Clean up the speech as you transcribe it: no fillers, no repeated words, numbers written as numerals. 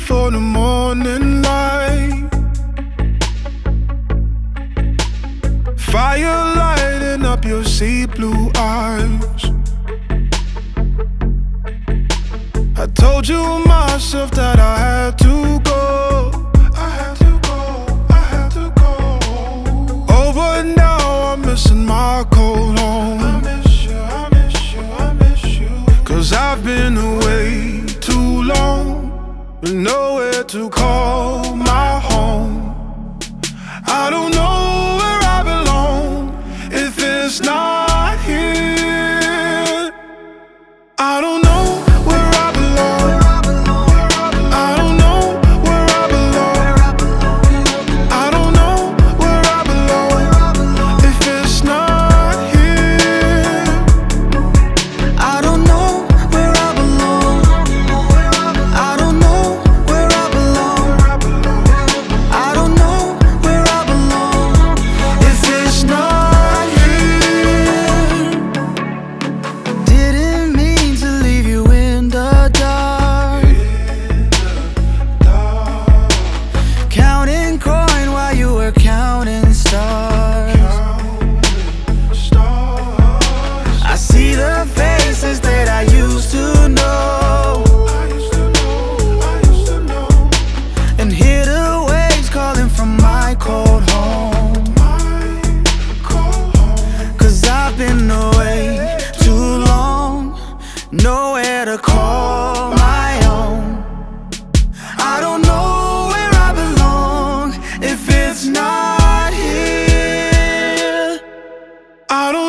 for the morning light. Fire lighting up your sea blue eyes. I told you myself that I had to go. I had to go, I had to go. Oh, but now I'm missing my cold home. I miss you, I miss you, I miss you. 'Cause I've been away too long, with nowhere to call my home. I don't know where I belong if it's not here. I don't know where I belong. I don't know where I belong. I don't know where I belong if it's not here. I don't know where I belong. I don't know where I belong. I don't know where I belong if it's not here. Didn't mean to leave you in the dark. Counting coin while you were counting stars. I see the faces that I used to know, and hear the waves calling from my cold home. 'Cause I've been away too long, nowhere to call my own. I don't know where I belong if it's not here. I don't